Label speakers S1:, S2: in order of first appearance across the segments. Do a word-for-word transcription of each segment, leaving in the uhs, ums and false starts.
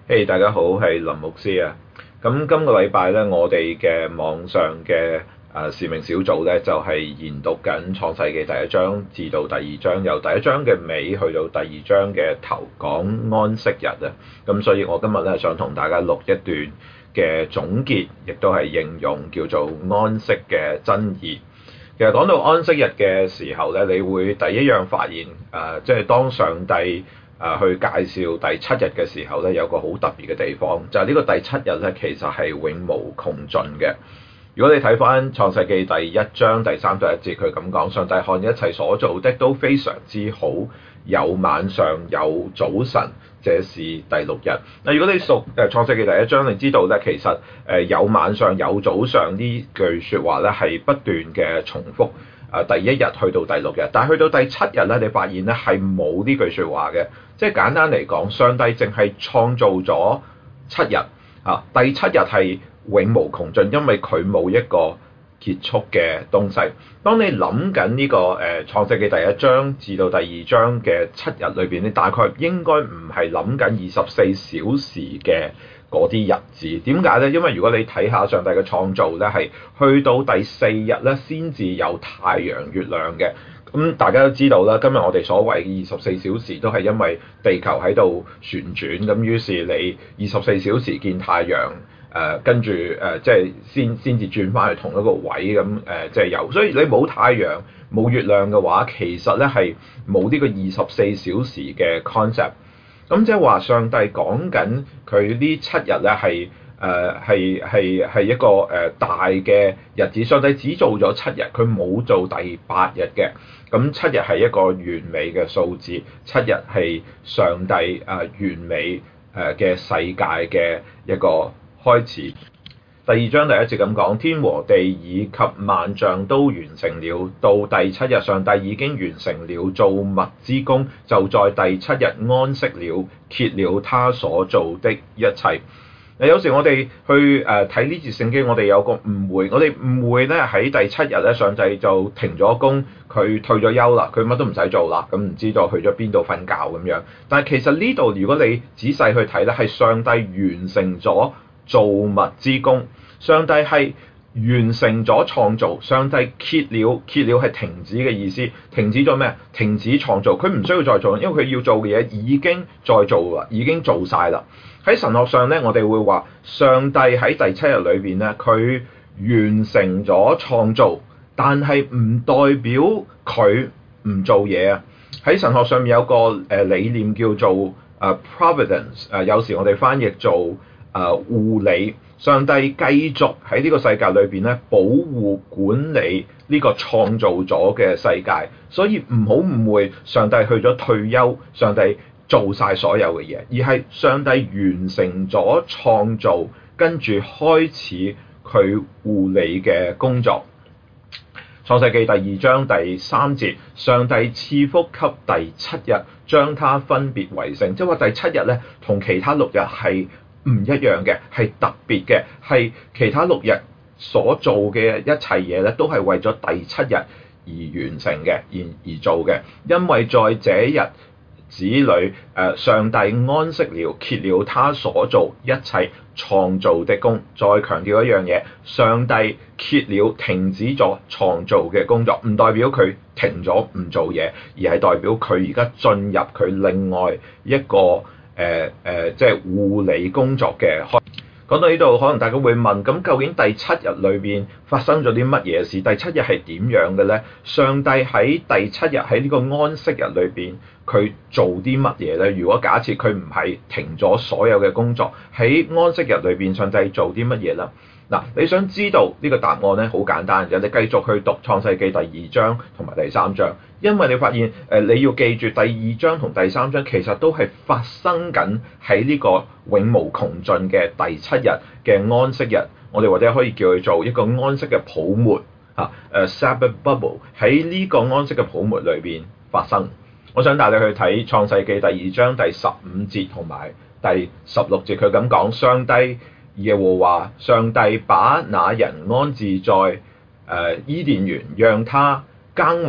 S1: 嘿，大家好，係林牧師啊。咁今個禮拜咧，我哋嘅網上嘅誒使命小組咧，就係研讀緊創世記第一章至到第二章，由第一章嘅尾去到第二章嘅頭，講安息日啊。咁所以我今日咧想同大家錄一段嘅總結，亦都係應用叫做安息嘅真義。其實講到安息日嘅時候咧，你會第一樣發現誒，即係當上帝誒去介紹第七日嘅時候咧，有個好特別嘅地方，就係、是、呢個第七日咧，其實係永無窮盡嘅。如果你睇翻創世記第一章第三到一節，佢咁講：上帝看一切所做的都非常之好，有晚上有早晨，這是第六日。嗱，如果你熟誒創世記第一章，你知道咧，其實誒有晚上有早上呢句説話咧係不斷嘅重複。誒第一日去到第六日，但係去到第七日咧，你發現咧係冇呢句説話嘅。即係簡單嚟講，上帝淨係創造咗七日啊，第七日係永無窮盡，因為佢冇一個結束嘅東西。當你諗緊呢個誒創世記第一章至到第二章嘅七日裏邊，你大概應該唔係諗緊二十四小時嘅嗰啲日子。點解咧？因為如果你睇下上帝嘅創造咧，係去到第四日咧先至有太陽月亮嘅。咁大家都知道啦，今日我哋所謂嘅二十四小時都係因為地球喺度旋轉，咁於是你二十四小時見太陽，誒、呃、跟住誒、呃、即係先先至轉翻去同一個位咁誒、呃，即係有。所以你冇太陽冇月亮嘅話，其實咧係冇呢個二十四小時嘅 concept。咁即係話上帝講緊佢呢七日咧係誒係係係一個誒、呃、大嘅日子。上帝只做咗七日，佢冇做第八日嘅。咁七日係一個完美嘅數字，七日係上帝誒、呃、完美誒嘅世界嘅一個開始。第二章第一節咁講：天和地以及萬象都完成了，到第七日，上帝已經完成了造物之工，就在第七日安息了，歇了他所做的一切。嗱，有時我哋去誒睇呢節聖經，我哋有個誤會，我哋誤會咧喺第七日咧，上帝就停咗工，佢退咗休啦，佢乜都唔使做啦，咁唔知道去咗邊度瞓覺咁樣。但係其實呢度如果你仔細去睇咧，係上帝完成咗造物之工，上帝係完成咗創造，上帝歇了，歇了係停止嘅意思，停止咗咩？停止創造，佢唔需要再做，因為佢要做嘅嘢已經在做啦，已經做晒啦。喺神學上咧，我哋會話上帝喺第七日裏邊咧，佢完成咗創造，但係唔代表佢唔做嘢啊。喺神學上面有個誒理念叫做誒 providence，誒有時我哋翻譯做誒護理。上帝繼續喺呢個世界裏邊咧，保護管理呢個創造咗嘅世界，所以唔好誤會上帝去咗退休，上帝做晒所有嘅嘢，而係上帝完成咗創造，跟住開始佢護理嘅工作。創世記第二章第三節，上帝賜福給第七日，將它分別為聖，即係話第七日咧同其他六日係唔一樣嘅，係特別嘅，係其他六日所做嘅一切嘢咧，都係為咗第七日而完成嘅，而而做嘅。因為在這日子裏，誒上帝安息了，歇了他所做一切創造的工。再強調一樣嘢，上帝歇了，停止咗創造嘅工作，唔代表佢停咗唔做嘢，而係代表佢而家進入佢另外一個。誒誒、呃呃，即係護理工作嘅開。講到呢度，可能大家會問：咁究竟第七日裏邊發生咗啲乜嘢事？第七日係點樣嘅咧？上帝喺第七日喺呢個安息日裏邊，佢做啲乜嘢咧？如果假設佢唔係停咗所有嘅工作，喺安息日裏邊，上帝做啲乜嘢啦？嗱，你想知道呢個答案咧，好簡單嘅，你繼續去讀創世記第二章同埋第三章，因為你發現誒、呃、你要記住第二章同第三章其實都係發生緊喺呢個永無窮盡嘅第七日嘅安息日，我哋或者可以叫佢做一個安息嘅泡沫嚇，誒 Sabbath bubble 喺呢個安息嘅泡沫裏邊發生。我想帶你去睇創世記第二章第十五節同埋第十六節，佢咁講：上帝耶和華上帝把那人安置在誒、呃、伊甸園，讓他耕耘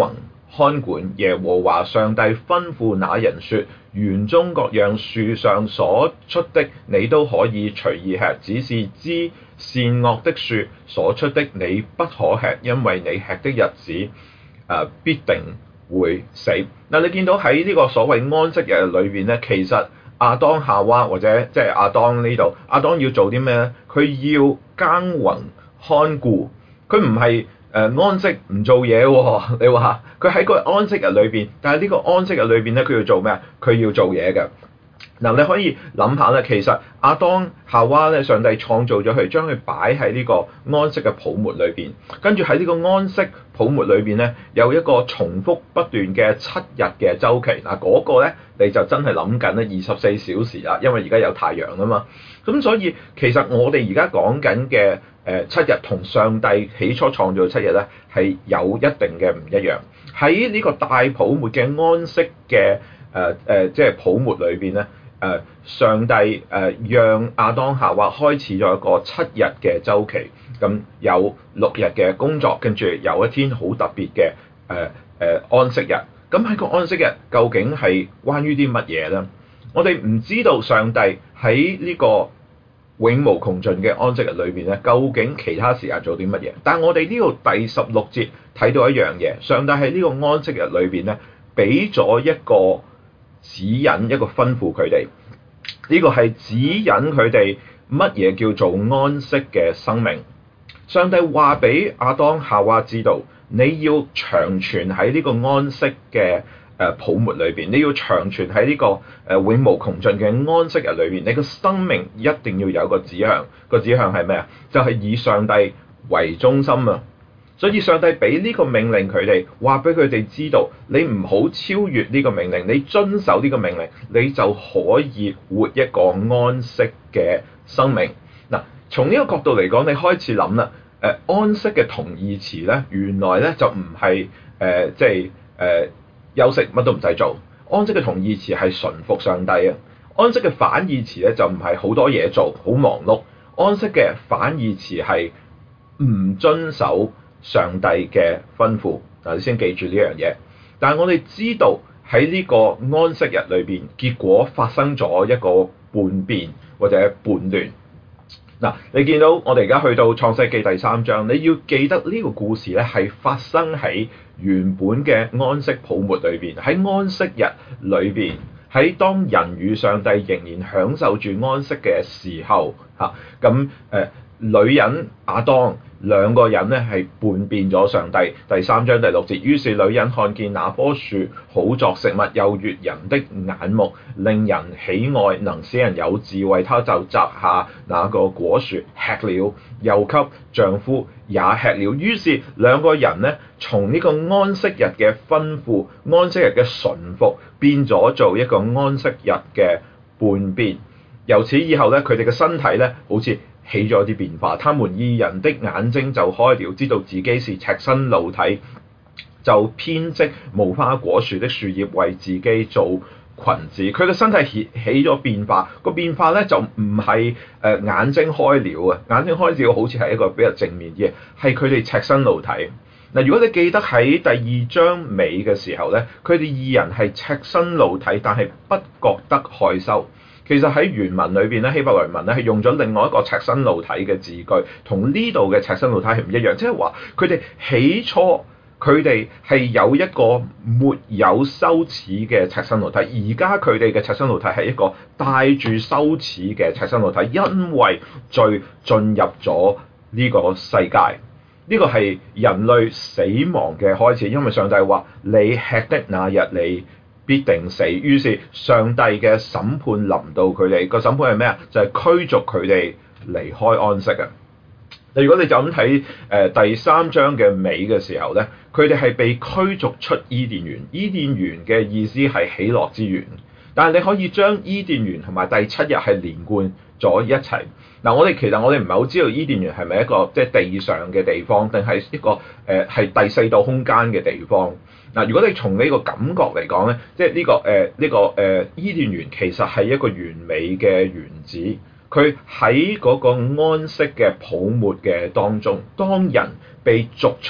S1: 看管。耶和華上帝吩咐那人說：園中各樣樹上所出的，你都可以隨意吃，只是知善惡的樹所出的，你不可吃，因為你吃的日子、呃、必定會死。嗱，你見到喺呢個所謂安息日裏邊咧，其實亞當夏娃或者即係亞當呢度，亞當要做啲咩咧？佢要耕耘看顧，佢唔係誒安息唔做嘢喎。你話佢喺個安息日裏邊，但係呢個安息日裏邊咧，佢要做咩啊？佢要做嘢嘅。嗱，你可以諗下咧，其實亞當夏娃咧，上帝創造咗佢，將佢擺喺呢個安息嘅泡沫裏邊，跟住喺呢個安息泡沫裏邊咧，有一個重複不斷嘅七日嘅週期。嗱，嗰個咧你就真係諗緊咧二十四小時啦，因為而家有太陽啊嘛。咁所以其實我哋而家講緊嘅誒七日同上帝起初創造七日咧係有一定嘅唔一樣。喺呢個大泡沫嘅安息嘅誒誒即係泡沫裏邊咧。誒、呃、上帝誒、呃、讓亞當夏娃開始咗一個七日嘅週期，咁有六日嘅工作，跟住有一天好特別嘅誒誒安息日。咁喺個安息日究竟係關於啲乜嘢咧？我哋唔知道上帝喺呢個永無窮盡嘅安息日裏邊咧，究竟其他時間做啲乜嘢？但係我哋呢度第十六節睇到一樣嘢，上帝喺呢個安息日裏邊咧，俾咗一個指引，一個吩咐佢哋，呢、這個係指引佢哋乜嘢叫做安息嘅生命。上帝話俾亞當夏娃知道，你要長存喺呢個安息嘅誒泡沫裏邊，你要長存喺呢個誒永無窮盡嘅安息日裏邊，你個生命一定要有個指向，個指向係咩啊？就係、是、以上帝為中心啊！所以上帝俾呢個命令佢哋，話俾佢哋知道，你唔好超越呢個命令，你遵守呢個命令，你就可以活一個安息嘅生命。嗱，從呢個角度嚟講，你開始諗啦，誒、呃、安息嘅同義詞咧，原來咧就唔係誒即係誒休息乜都唔使做。安息嘅同義詞係順服上帝啊。安息嘅反義詞咧就唔係好多嘢做，好忙碌。安息嘅反義詞係唔遵守上帝嘅吩咐。嗱，你先記住呢樣嘢。但係我哋知道喺呢個安息日裏邊，結果發生咗一個叛變或者叛亂。嗱，你見到我哋而家去到創世記第三章，你要記得呢個故事咧係發生喺原本嘅安息泡沫裏邊，喺安息日裏邊，喺當人與上帝仍然享受住安息嘅時候，嚇咁誒女人亞當兩個人咧係叛變咗上帝。第三章第六節，於是女人看見那棵樹好作食物，又悅人的眼目，令人喜愛，能使人有智慧，她就摘下那個果樹吃了，又給丈夫也吃了。於是兩個人咧從呢個安息日嘅吩咐、安息日嘅順服，變咗做一個安息日嘅叛變。由此以後咧，佢哋嘅身體咧好似起咗啲變化，他們二人的眼睛就開了，知道自己是赤身露體，就編織無花果樹的樹葉為自己做裙子。佢嘅身體起起咗變化，個變化咧就唔係誒眼睛開了啊，眼睛開了好似係一個比較正面啲嘅，係佢哋赤身露體。嗱，如果你記得喺第二章尾嘅時候咧，佢哋二人係赤身露體，但係不覺得害羞。其實喺原文裏邊咧，希伯來文咧係用咗另外一個赤身露體嘅字句，同呢度嘅赤身露體係唔一樣。即係話佢哋起初佢哋係有一個沒有羞恥嘅赤身露體，而家佢哋嘅赤身露體係一個帶住羞恥嘅赤身露體，因為罪進入咗呢個世界。呢個係人類死亡嘅開始，因為上帝話你吃的那日你必定死。於是上帝嘅審判臨到佢哋，個審判係咩啊？就係、是、驅逐佢哋離開安息啊！如果你就咁睇誒第三章嘅尾嘅時候咧，佢哋係被驅逐出伊甸園。伊甸園嘅意思係喜樂之園，但係你可以將伊甸園同埋第七日係連貫咗一齊。嗱，我哋其實我哋唔係好知道伊甸園係咪一個即係、就是、地上嘅地方，定係一個誒係、呃、第四度空間嘅地方。嗱，如果你從呢個感覺嚟講咧，即係呢個誒呢、呃這個誒、呃、伊甸園其實係一個完美嘅園子，佢喺嗰個安息嘅泡沫嘅當中，當人被逐出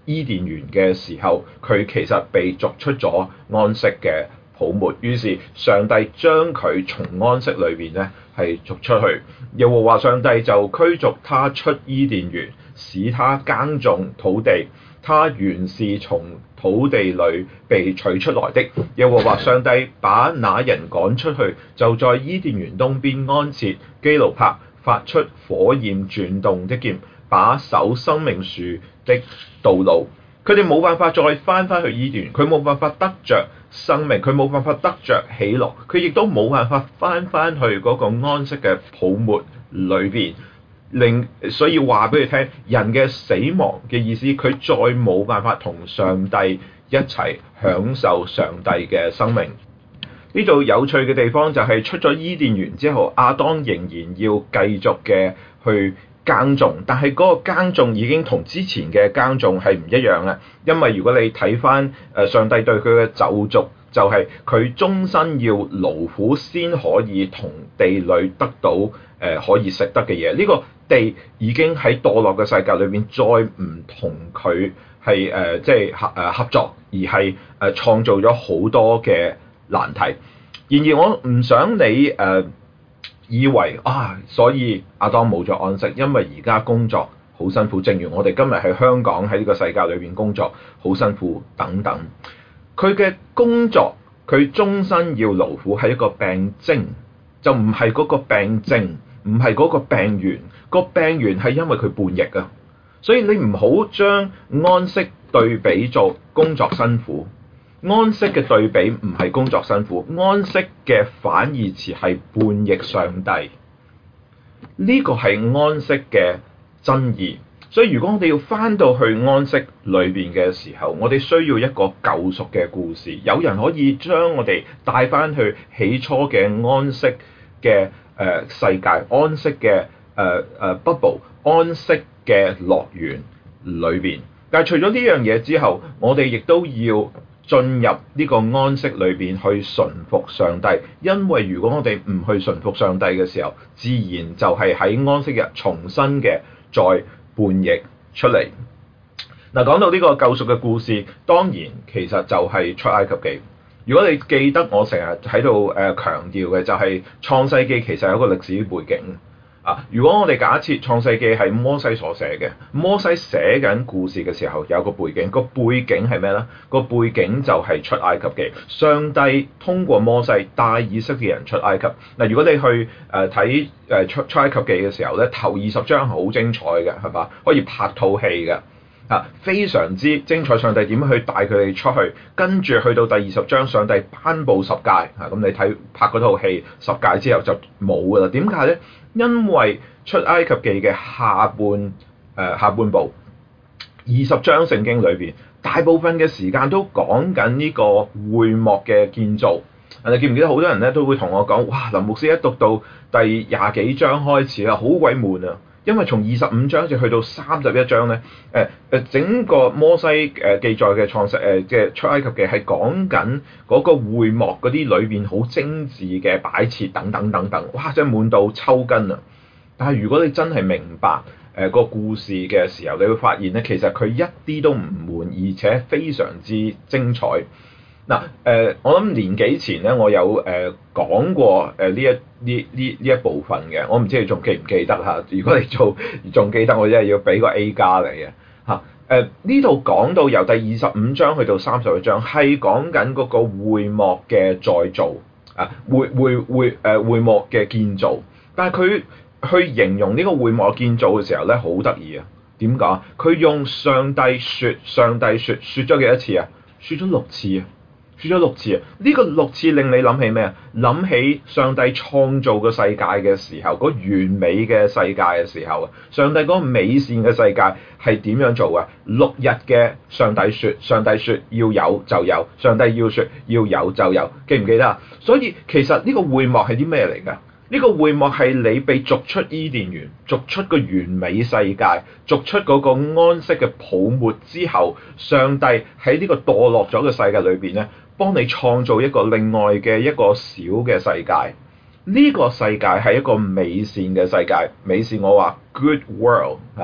S1: 伊甸園嘅時候，佢其實被逐出咗安息嘅泡沫，於是上帝將佢從安息裏邊咧係逐出去。耶和華上帝就驅逐他出伊甸園，使他耕種土地。他原是從土地裏被取出來的。耶和華上帝把那人趕出去，就在伊甸園東邊安設基路伯，發出火焰轉動的劍，把守生命樹的道路。佢哋冇辦法再翻返去伊甸園，佢冇辦法得着生命，佢冇辦法得着喜樂，佢亦都冇辦法翻返去嗰個安息嘅泡沫裏邊。令所以話俾佢聽，人嘅死亡嘅意思，佢再冇辦法同上帝一齊享受上帝嘅生命。呢度有趣嘅地方就係出咗伊甸園之後，亞當仍然要繼續嘅去耕種，但係嗰個耕種已經同之前嘅耕種係唔一樣啦。因為如果你睇翻誒上帝對佢嘅咒詛，就係佢終身要勞苦先可以同地裏得到誒、呃、可以食得嘅嘢。呢、這個地已經喺墮落嘅世界裏邊，再唔同佢係誒即係合誒合作，而係誒、呃、創造咗好多嘅難題。然而我唔想你誒、呃、以為啊，所以亞當冇咗安息，因為而家工作好辛苦。正如我哋今日喺香港喺呢個世界裏邊工作好辛苦等等。佢嘅工作，佢終身要勞苦係一個病徵，就唔係嗰個病症，唔係嗰個病源。個病源係因為佢叛逆啊，所以你唔好將安息對比做工作辛苦。安息嘅對比唔係工作辛苦，安息嘅反義詞係叛逆上帝。呢個係安息嘅真義。所以如果我哋要翻到去安息裏邊嘅時候，我哋需要一個救贖嘅故事。有人可以將我哋帶翻去起初嘅安息嘅誒、呃、世界，安息嘅誒誒 bubble， 安息嘅樂園裏邊。但係除咗呢樣嘢之後，我哋亦都要進入呢個安息裏邊去順服上帝。因為如果我哋唔去順服上帝嘅時候，自然就係喺安息日重新嘅再叛逆出嚟。嗱，講到呢個救贖嘅故事，當然其實就係出埃及記。如果你記得我成日喺度誒強調嘅，就係創世記其實有個歷史背景啊。如果我哋假設創世記係摩西所寫嘅，摩西寫緊故事嘅時候有個背景，個背景係咩呢？個背景就係出埃及記。上帝通過摩西帶以色列人出埃及。嗱，如果你去誒睇誒出出埃及記嘅時候咧，頭二十章好精彩嘅，係嘛？可以拍套戲嘅。啊，非常之精彩！上帝點樣去帶佢哋出去？跟住去到第二十章，上帝頒布十誡啊！咁你睇拍嗰套戲十誡之後就冇噶啦。點解咧？因為出埃及記嘅下半誒、呃、下半部二十章聖經裏邊，大部分嘅時間都講緊呢個會幕嘅建造。你記唔記得好多人咧都會同我講：哇，林牧師一讀到第廿幾章開始啦，好鬼悶啊！因為從二十五章至去到三十一章咧，誒、呃、誒整個摩西誒、呃、記載嘅創世誒嘅出埃及記係講緊嗰個會幕嗰啲裏邊好精緻嘅擺設等等等等，哇！真係悶到抽筋啊！但係如果你真係明白誒、呃個故事嘅時候，你會發現咧，其實佢一啲都唔悶，而且非常之精彩。嗱，誒、呃，我諗年幾前咧，我有誒、呃、講過誒呢一呢呢呢一部分嘅，我唔知你仲記唔記得嚇？如果你做仲記得，我真係要俾個 A 加嚟嘅嚇。誒呢度講到由第二十五章去到三十一章，係講緊嗰個會幕嘅再造啊，會會會誒、呃、會幕嘅建造。但係佢去形容呢個會幕建造嘅時候咧，好得意啊！點講？佢用上帝説，上帝説，説咗幾多次啊？説咗六次啊！説咗六次啊！呢、這個六次令你諗起咩啊？諗起上帝創造個世界嘅時候，嗰完美嘅世界嘅時候啊！上帝嗰個美善嘅世界係點樣做啊？六日嘅上帝説，上帝説要有就有，上帝要説要有就有，記唔記得啊？所以其實呢個會幕係啲咩嚟㗎？呢、這個會幕係你被逐出伊甸園，逐出個完美世界，逐出嗰個安息嘅泡沫之後，上帝喺呢個墮落咗嘅世界裏邊咧，幫你創造一個另外嘅一個小嘅世界。呢、這個世界係一個美善嘅世界，美善我話 good world 啊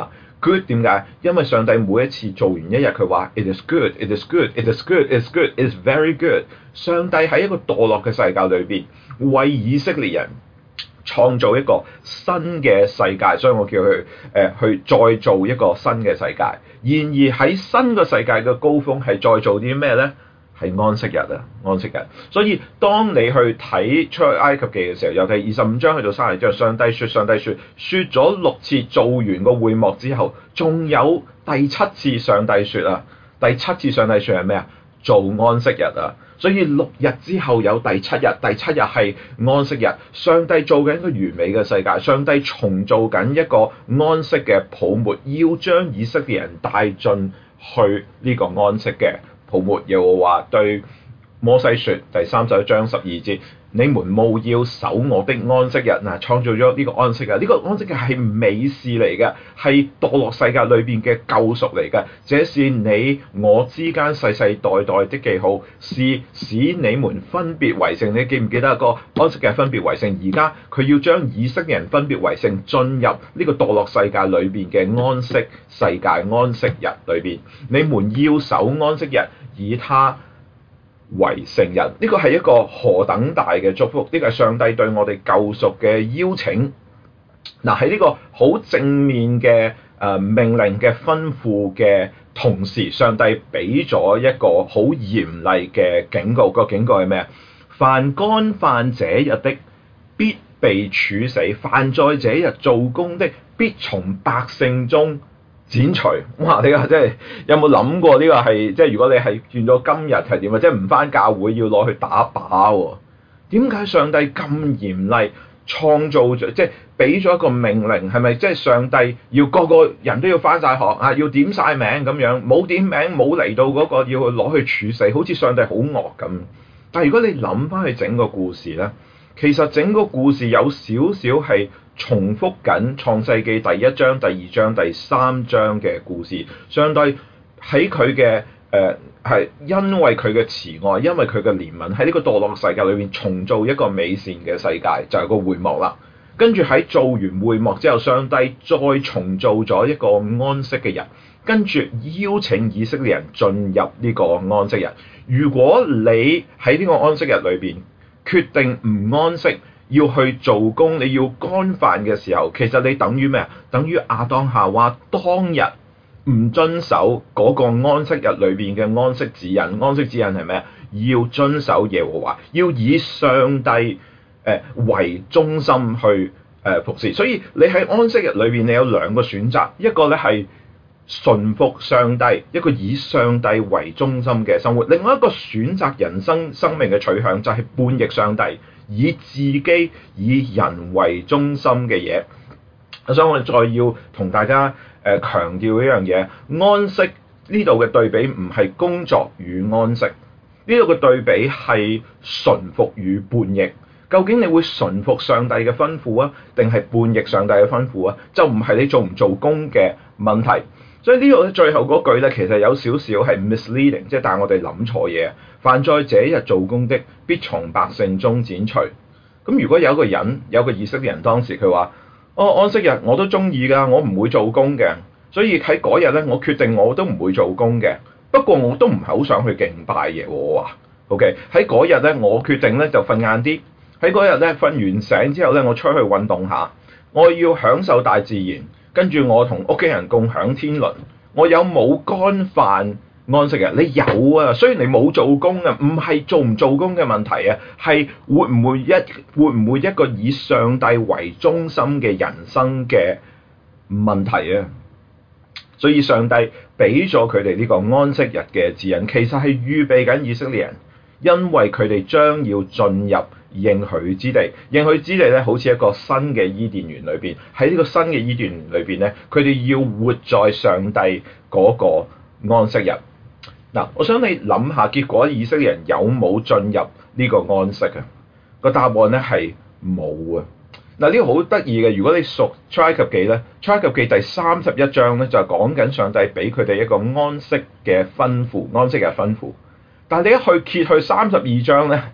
S1: good 點解？因為上帝每一次做完一日，佢話 It is good, it is good, it is good, it is good, it is very good。上帝喺一個墮落嘅世界裏邊，為以色列人創造一個新嘅世界，所以我叫佢誒、呃、去再做一個新嘅世界。然而喺新嘅世界嘅高峰係再做啲咩咧？係安息日啊，安息日。所以當你去睇出埃及記嘅時候，由第二十五章去到三十章，上帝説，上帝説，説咗六次做完個會幕之後，仲有第七次上帝説啊，第七次上帝説係咩啊？做安息日啊。所以六日之後有第七日，第七日係安息日。上帝做緊一個完美嘅世界，上帝重做緊一個安息嘅泡沫，要將以色列人帶進去呢個安息嘅泡沫。又話對摩西説，第三十一章十二節，你們務要守我的安息日。嗱，創造咗呢個安息日，呢、這個安息日係美事嚟嘅，係墮落世界裏邊嘅救贖嚟嘅。這是你我之間世世代代的記號，是使你們分別為聖。你記唔記得個安息日分別為聖？而家佢要將以色列人分別為聖，進入呢個墮落世界裏邊嘅安息世界安息日裏邊。你們要守安息日，以他為聖日。呢個係一個何等大嘅祝福，呢個係上帝對我哋救贖嘅邀請。嗱，喺呢個好正面嘅誒命令嘅吩咐嘅同時，上帝俾咗一個好嚴厲嘅警告。個警告係咩啊？凡干犯這日的，必被處死；凡在這日做工的，必從百姓中剪除。哇！你話即係有冇諗過呢個係即係如果你係轉咗今日係點啊？即係唔返教會要攞去打靶喎？點解上帝咁嚴厲創造咗即係俾咗一個命令？係咪即係上帝要個個人都要返晒學啊？要點晒名咁樣？冇點名冇嚟到嗰個要去攞去處死，好似上帝好惡咁。但係如果你諗返去整個故事咧，其實整個故事有少少係重複緊創世記第一章、第二章、第三章嘅故事。上帝喺佢嘅誒係因為佢嘅慈愛，因為佢嘅憐憫，喺呢個墮落世界裏面重造一個美善嘅世界，就係、是、個會幕啦。跟住喺做完會幕之後，上帝再重造咗一個安息嘅日，跟住邀請以色列人進入呢個安息日。如果你喺呢個安息日裏邊決定唔安息，要去做工，你要干犯嘅時候，其實你等於咩啊？等於亞當夏娃當日唔遵守嗰個安息日裏邊嘅安息指引。安息指引係咩啊？要遵守耶和華，要以上帝誒、呃、為中心去誒、呃、服侍。所以你喺安息日裏邊，你有兩個選擇，一個咧係順服上帝，一個以上帝為中心嘅生活；另外一個選擇人生生命嘅取向，就係叛逆上帝，以自己以人為中心嘅嘢。所以我哋再要同大家誒、呃、強調一樣嘢，安息呢度嘅對比唔係工作與安息，呢度嘅對比係順服與叛逆。究竟你會順服上帝嘅吩咐啊，定係叛逆上帝嘅吩咐啊？就唔係你做唔做工嘅問題。所以呢個最後嗰句咧，其實有少少係 misleading， 即係但係我哋諗錯嘢。凡在這日做工的，必從百姓中剪除。咁如果有一個人，有個以色列人當時佢話：哦，安息日我都中意㗎，我唔會做工嘅。所以喺嗰日咧，我決定我都唔會做工嘅。不過我都唔係好想去敬拜嘅。我話 OK，喺嗰日咧，我決定咧就瞓晏啲。喺嗰日咧瞓完醒之後咧，我出去運動下，我要享受大自然。跟住我同屋企人共享天倫，我有冇干犯安息日？你有啊，雖然你冇做工啊，唔係做唔做工嘅問題啊，係會唔會一會唔會一個以上帝為中心嘅人生嘅問題啊？所以上帝俾咗佢哋呢個安息日嘅指引，其實係預備緊以色列人，因為佢哋將要進入應許之地。應許之地咧，好似一個新嘅伊甸園裏邊。喺呢個新嘅伊甸園裏邊咧，佢哋要活在上帝嗰個安息日。嗱，我想你諗下，結果以色列人有冇進入呢個安息啊？個答案咧係冇啊。嗱，呢個好得意嘅。如果你熟出埃及記咧，出埃及記第三十一章咧就係講緊上帝俾佢哋一個安息嘅吩咐，安息嘅吩咐。但係你一去揭去三十二章咧，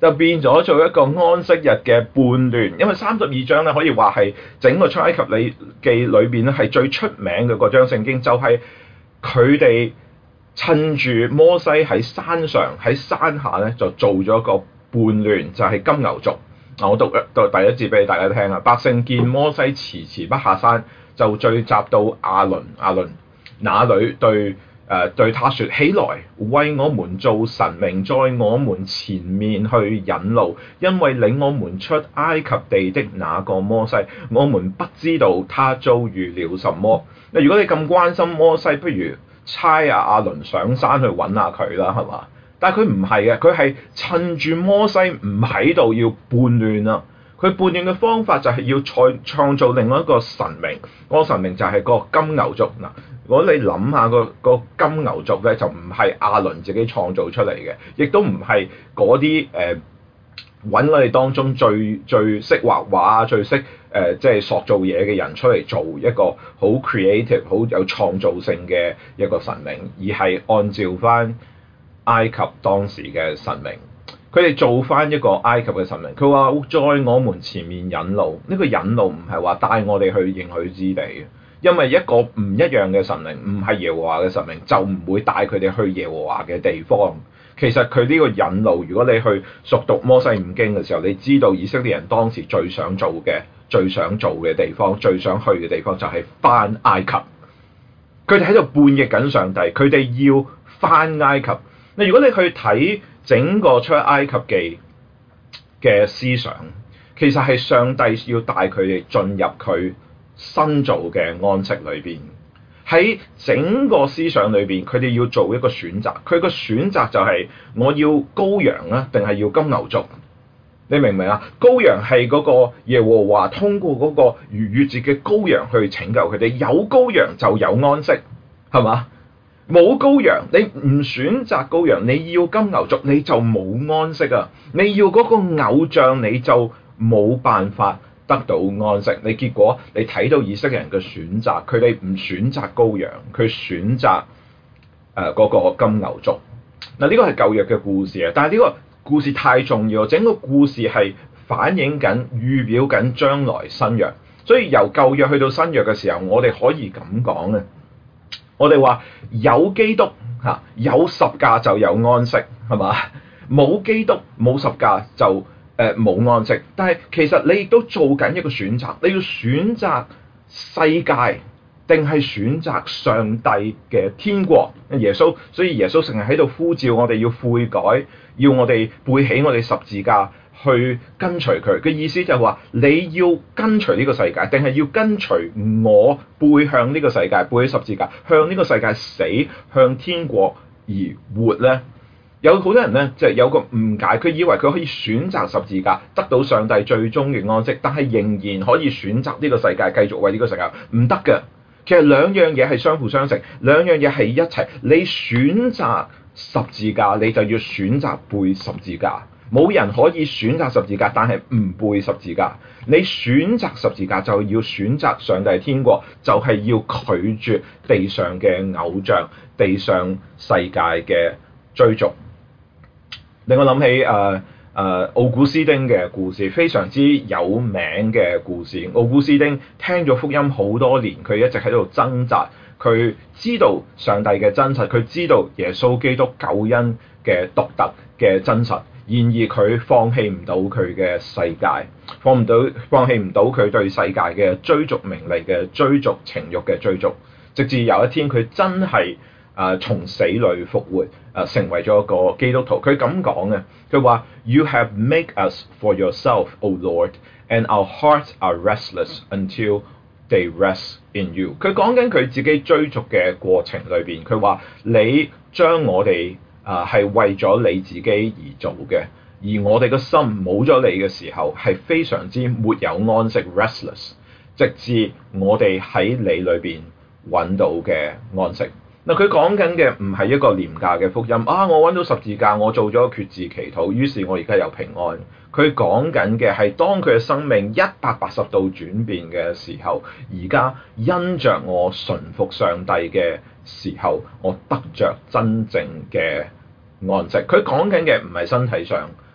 S1: 就變咗做一個安息日嘅叛亂。因為三十二章咧可以話係整個出埃及記裏邊咧係最出名嘅嗰章聖經，就係佢哋趁住摩西喺山上喺山下咧就做咗個叛亂，就係、是、金牛族。嗱，我讀讀第一節俾大家聽啊！百姓見摩西遲遲不下山，就聚集到亞倫，亞倫那裏對誒、呃、對他說：起來，為我們做神明，在我們前面去引路，因為領我們出埃及地的那個摩西，我們不知道他遭遇了什麼。嗱，如果你咁關心摩西，不如差阿亞倫上山去揾下佢啦，係嘛？但係佢唔係嘅，佢係趁住摩西唔喺度要叛亂啦。佢叛亂嘅方法就係要創創造另外一個神明，嗰個神明就係個金牛族。嗱，如果你諗下個個金牛族咧，就唔係亞倫自己創造出嚟嘅，亦都唔係嗰啲誒揾我哋當中最最識畫畫、最識誒即係塑造嘢嘅人出嚟做一個好 creative、好有創造性嘅一個神明，而係按照翻埃及當時嘅神明。佢哋做翻一個埃及嘅神明，佢話在我們前面引路。呢、這個引路唔係話帶我哋去應許之地，因為一個唔一樣嘅神明，唔係耶和華嘅神明，就唔會帶佢哋去耶和華嘅地方。其實佢呢個引路，如果你去熟讀摩西五經嘅時候，你知道以色列人當時最想做嘅、最想做嘅地方、最想去嘅地方就係翻埃及。佢哋喺度叛逆緊上帝，佢哋要翻埃及。嗱，如果你去睇整個出埃及記嘅思想，其實係上帝要帶佢哋進入佢新造嘅安息裏邊。喺整個思想裏邊，佢哋要做一個選擇。佢個選擇就係我要羔羊啊，定係要金牛族？你明唔明啊？羔羊係嗰個耶和華通過嗰個逾越節嘅羔羊去拯救佢哋。有羔羊就有安息，係嘛？冇羔羊，你唔選擇羔羊，你要金牛族，你就冇安息啊！你要嗰個偶像，你就冇辦法得到安息。你結果你睇到以色列人嘅選擇，佢哋唔選擇羔羊，佢選擇誒嗰個金牛族。嗱，呢個係舊約嘅故事啊，但係呢個故事太重要，整個故事係反映緊、預表緊將來新約。所以由舊約去到新約嘅時候，我哋可以咁講咧。我哋話有基督嚇，有十架就有安息，係嘛？冇基督冇十架就誒冇、呃、安息。但係其實你亦都做緊一個選擇，你要選擇世界定係選擇上帝嘅天國？耶穌，所以耶穌成日喺度呼召我哋要悔改，要我哋背起我哋十字架去跟隨佢嘅意思就係話你要跟隨呢個世界，定係要跟隨我背向呢個世界，背起十字架，向呢個世界死，向天國而活呢？有好多人呢，就係有個誤解，佢以為佢可以選擇十字架，得到上帝最終嘅安息，但係仍然可以選擇呢個世界，繼續為呢個世界，唔得嘅。其實兩樣嘢係相輔相成，兩樣嘢係一齊。你選擇十字架，你就要選擇背十字架。冇人可以選擇十字架，但係唔背十字架。你選擇十字架就要選擇上帝天國，就係要拒絕地上嘅偶像、地上世界嘅追逐。令我諗起誒誒奧古斯丁嘅故事，非常之有名嘅故事。奧古斯丁聽咗福音好多年，佢一直喺度掙扎。佢知道上帝嘅真實，佢知道耶穌基督救恩嘅獨特嘅真實。然而佢放棄唔到佢嘅世界，放唔到，放棄唔到佢對世界嘅追逐名利嘅追逐情慾嘅追逐，直至有一天佢真係啊從死裏復活，啊成為咗一個基督徒。佢咁講嘅，佢話 You have made us for yourself, O Lord, and our hearts are restless until they rest in you。佢講緊佢自己追逐嘅過程裏邊，佢話你將我哋啊，係為咗你自己而做嘅，而我哋個心冇咗你嘅時候，係非常之沒有安息 restless， 直至我哋喺你裏邊揾到嘅安息。嗱，佢講緊嘅唔係一個廉價嘅福音啊！我揾到十字架，我做咗決志祈禱，於是我而家有平安。佢講緊嘅係當佢嘅生命一百八十度轉變嘅時候，而家因着我順服上帝嘅時候，我得着真正嘅安息。佢講緊嘅唔係身體上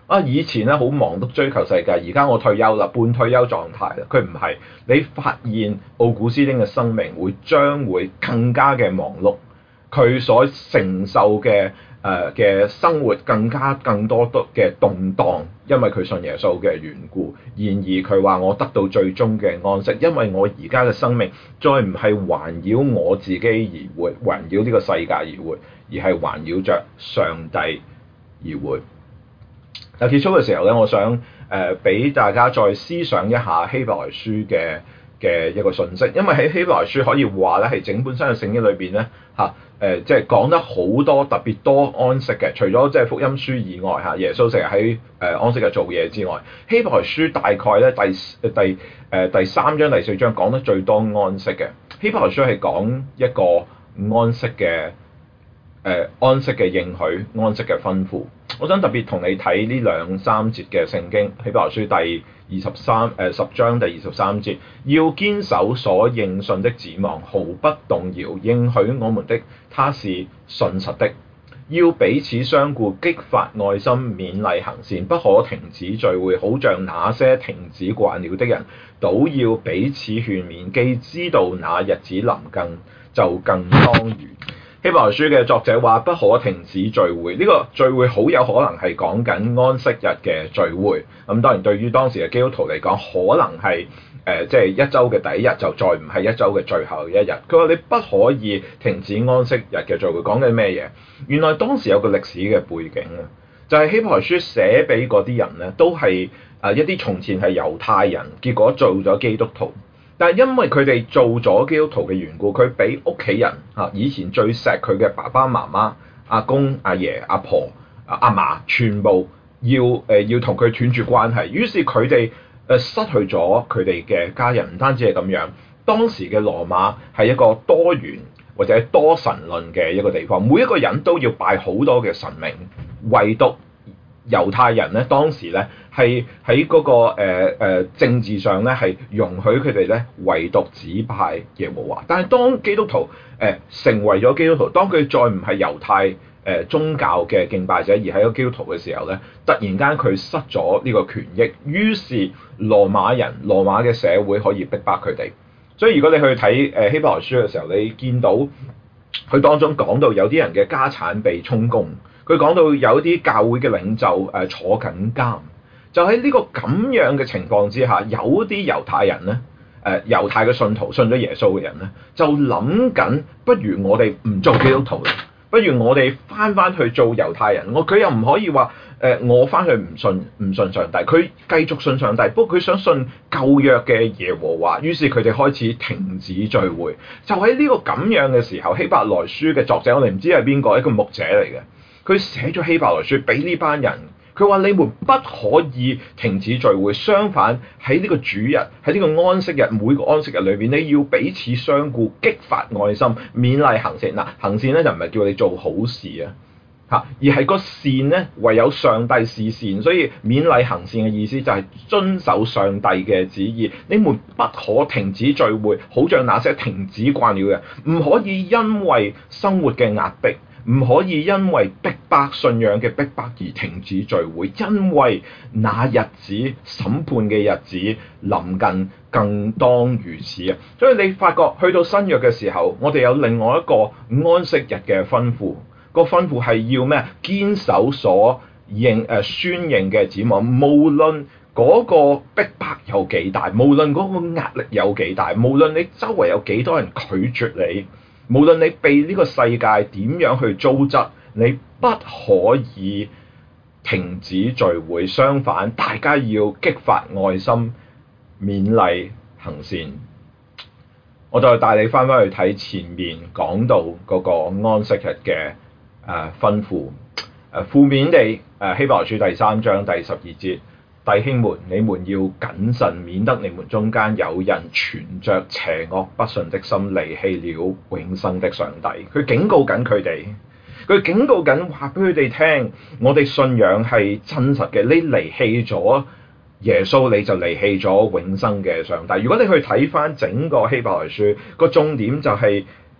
S1: 啊，以前咧好忙碌追求世界，而家我退休啦，半退休狀態啦。佢唔係，你發現奧古斯丁嘅生命會將會更加嘅忙碌，佢所承受嘅誒嘅生活更加更多多嘅動盪，因為佢信耶穌嘅緣故。然而佢話我得到最終嘅安息，因為我而家嘅生命再唔係環繞我自己而活，環繞呢個世界而活，而係環繞着上帝而活。嗱，結束嘅時候咧，我想誒俾、呃、大家再思想一下希伯來書嘅嘅一個信息，因為喺希伯來書可以話咧係整本新約聖經裏邊咧嚇誒，即係講得好多特別多安息嘅，除咗即係福音書以外嚇，耶穌成日喺誒安息日做嘢之外，希伯來書大概咧第第誒、呃、第三章第四章講得最多安息嘅。希伯來書係講一個安息嘅誒、呃、安息嘅應許，安息嘅吩咐。我想特別同你睇呢兩三節嘅聖經，希伯來書第二十三誒十章第二十三節，要堅守所應信的指望，毫不動搖，應許我們的他是信實的。要彼此相顧，激發愛心，勉勵行善，不可停止聚會，好像那些停止慣了的人，倒要彼此勸勉。既知道那日子臨近，就更當如。希伯來書嘅作者話不可停止聚會，呢、這個聚會好有可能係講緊安息日嘅聚會。咁當然對於當時嘅基督徒嚟講，可能係誒即係一週嘅第一日就再唔係一週嘅最後一日。佢話你不可以停止安息日嘅聚會，講緊咩嘢？原來當時有個歷史嘅背景啊，就係、是、希伯來書寫俾嗰啲人咧，都係誒一啲從前係猶太人，結果做咗基督徒。但係因為佢哋做咗基督徒嘅緣故，佢俾屋企人啊，以前最錫佢嘅爸爸媽媽、阿公、阿爺、阿婆、阿嫲，全部要誒、呃、要同佢斷絕關係。於是佢哋誒失去咗佢哋嘅家人。唔單止係咁樣，當時嘅羅馬係一個多元或者多神論嘅一個地方，每一個人都要拜好多嘅神明，唯獨猶太人咧，當時咧係喺嗰個誒、呃呃、政治上咧係容許佢哋咧唯獨只拜耶和華。但係當基督徒誒、呃、成為咗基督徒，當佢再唔係猶太誒、呃、宗教嘅敬拜者，而係一個基督徒嘅時候咧，突然間佢失咗呢個權益，於是羅馬人、羅馬嘅社會可以逼迫佢哋。所以如果你去睇誒希伯來書嘅時候，你見到佢當中講到有啲人嘅家產被充公。佢講到有啲教會嘅領袖誒、呃、坐緊監，就喺呢個咁樣嘅情況之下，有啲猶太人咧，誒、呃、猶太嘅信徒信咗耶穌嘅人咧，就諗緊，不如我哋唔做基督徒啦，不如我哋翻翻去做猶太人。我佢又唔可以話誒、呃、我翻去唔信唔信上帝，佢繼續信上帝，不過佢想信舊約嘅耶和華，於是佢哋開始停止聚會。就喺呢個咁樣嘅時候，希伯來書嘅作者我哋唔知係邊個，一個牧者嚟嘅。佢寫咗希伯來書俾呢班人，佢話你們不可以停止聚會，相反喺呢個主日，喺呢個安息日，每個安息日裏邊，你要彼此相顧，激發愛心，勉勵行善。嗱，行善咧就唔係叫你做好事啊，嚇，而係個善咧唯有上帝是善，所以勉勵行善嘅意思就係遵守上帝嘅旨意。你們不可停止聚會，好像那些停止慣了嘅，唔可以因為生活嘅壓迫。唔可以因為逼迫信仰嘅逼迫而停止聚會，因為那日子審判嘅日子臨近，更當如此啊！所以你發覺去到新約嘅時候，我哋有另外一個安息日嘅吩咐，個吩咐係要咩？堅守所認誒、呃、宣認嘅指望，無論嗰個逼迫有幾大，無論嗰個壓力有幾大，無論你周圍有幾多人拒絕你。無論你被呢個世界點樣去糟質，你不可以停止聚會，相反，大家要激發愛心，勉勵行善。我再帶你翻返去睇前面講到嗰個安息日嘅誒吩咐。誒負面地誒希伯來書第三章第十二節。弟兄們，你們要謹慎，免得你們中間有人存着邪惡不信的心，離棄了永生的上帝。佢警告緊佢哋，佢警告緊話俾佢哋聽，我哋信仰係真實嘅。你離棄咗耶穌，你就離棄咗永生嘅上帝。如果你去睇翻整個希伯來書，個重點就係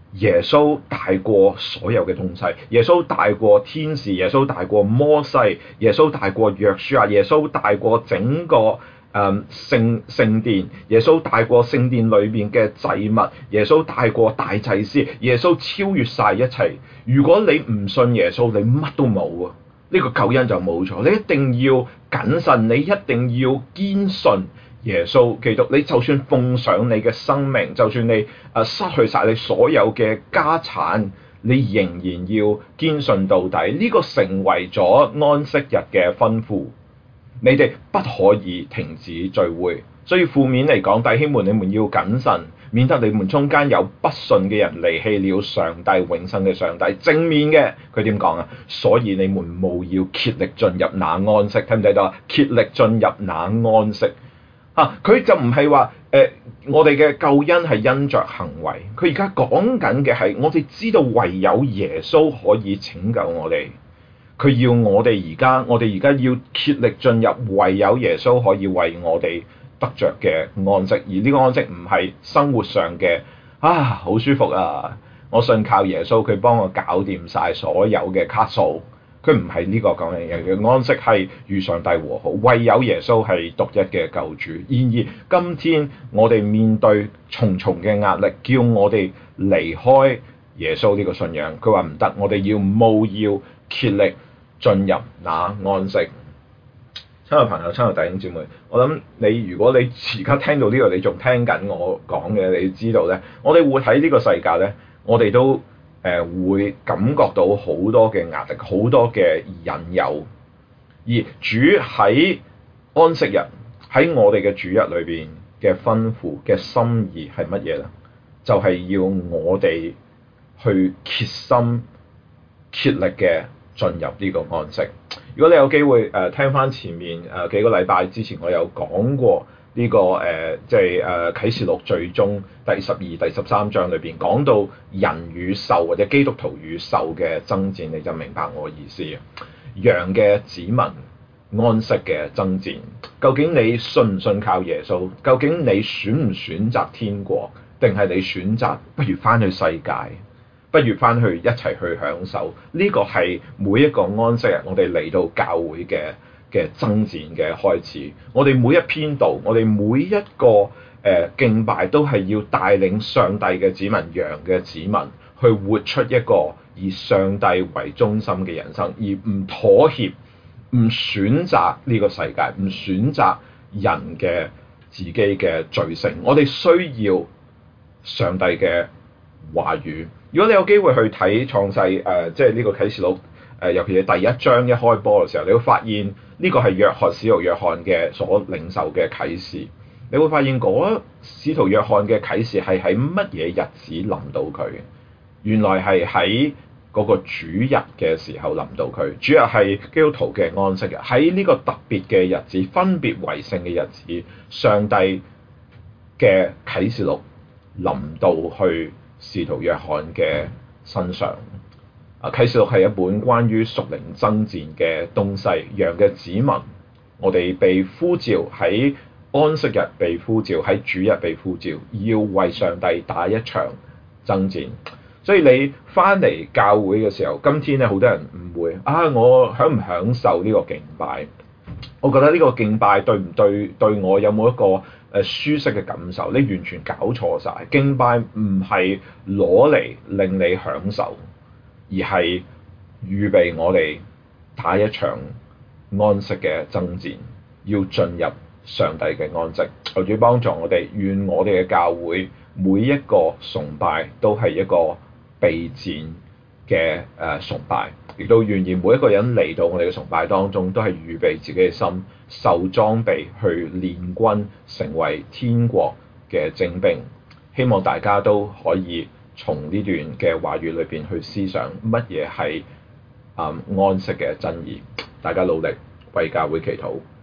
S1: 耶穌大過所有嘅東西，耶穌大過天使，耶穌大過摩西，耶穌大過約書亞，耶穌大過整個誒、嗯、聖聖殿，耶穌大過聖殿裏邊嘅祭物，耶穌大過大祭司，耶穌超越晒一切。如果你唔信耶穌，你乜都冇啊！呢、這個救恩就冇咗。你一定要謹慎，你一定要堅信耶穌基督。你就算奉上你嘅生命，就算你誒失去晒你所有嘅家產，你仍然要堅信到底。呢、這個成為咗安息日嘅吩咐，你哋不可以停止聚會。所以負面嚟講，弟兄們，你們要謹慎，免得你們中間有不信嘅人離棄了上帝永生嘅上帝。正面嘅佢點講啊？所以你們務要竭力進入那安息，睇唔睇到啊？竭力進入那安息啊！佢就唔係話誒，我哋嘅救恩係因着行為。佢而家講緊嘅係，我哋知道唯有耶穌可以拯救我哋。佢要我哋而家，我哋而家要竭力進入，唯有耶穌可以為我哋得着嘅安息。而呢個安息唔係生活上嘅啊，好舒服啊！我信靠耶穌，佢幫我搞掂晒所有嘅卡數。佢唔係呢個講嘅嘢嘅安息，係與上帝和好，唯有耶穌係獨一嘅救主。然而今天我哋面對重重嘅壓力，叫我哋離開耶穌呢個信仰。佢話唔得，我哋要務要竭力進入那安息。親愛朋友、親愛弟兄姊妹，我諗你如果你而家聽到呢度，你仲聽緊我講嘅，你知道咧，我哋會喺呢個世界咧，我哋都誒、呃、會感覺到好多嘅壓力，好多嘅引誘。而主喺安息日，喺我哋嘅主日裏邊嘅吩咐嘅心意係乜嘢咧？就係、是、要我哋去竭心竭力嘅進入呢個安息。如果你有機會誒、呃、聽翻前面誒、呃、幾個禮拜之前，我有講過呢、這個誒即係誒啟示錄最終第十二、第十三章裏邊講到人與獸或者基督徒與獸嘅爭戰，你就明白我意思。羊嘅子民安息嘅爭戰，究竟你信唔信靠耶穌？究竟你選唔選擇天國，定係你選擇不如翻去世界？不如翻去一齊去享受，呢、這個係每一個安息日我哋嚟到教會嘅嘅爭戰嘅開始。我哋每一篇道，我哋每一個誒、呃、敬拜都係要帶領上帝嘅子民、羊嘅子民去活出一個以上帝為中心嘅人生，而唔妥協、唔選擇呢個世界、唔選擇人嘅自己嘅罪性。我哋需要上帝嘅話語。如果你有機會去睇創世誒、呃，即係呢個啟示錄誒、呃，尤其是第一章一開波嘅時候，你會發現呢個係約翰使徒約翰嘅所領受嘅啟示。你會發現嗰使徒約翰嘅啟示係喺乜嘢日子臨到佢嘅？原來係喺嗰個主日嘅時候臨到佢。主日係基督徒嘅安息日，喺呢個特別嘅日子、分別為聖嘅日子，上帝嘅啟示錄臨到去使徒約翰嘅身上。啊，啟示錄係一本關於屬靈爭戰嘅東西。羊嘅子民，我哋被呼召喺安息日，被呼召喺主日，被呼召要為上帝打一場爭戰。所以你翻嚟教會嘅時候，今天咧好多人誤會啊，我享唔享受呢個敬拜？我覺得呢個敬拜對唔對對我有冇一個誒舒適嘅感受？你完全搞錯晒。敬拜唔係攞嚟令你享受，而係預備我哋打一場安息嘅爭戰，要進入上帝嘅安息。求主幫助我哋，願我哋嘅教會每一個崇拜都係一個備戰嘅誒崇拜，亦都願意每一個人嚟到我哋嘅崇拜當中，都係預備自己嘅心，受裝備去練軍，成為天國嘅精兵。希望大家都可以從呢段嘅話語裏邊去思想乜嘢係誒安息嘅真義。大家努力為教會祈禱。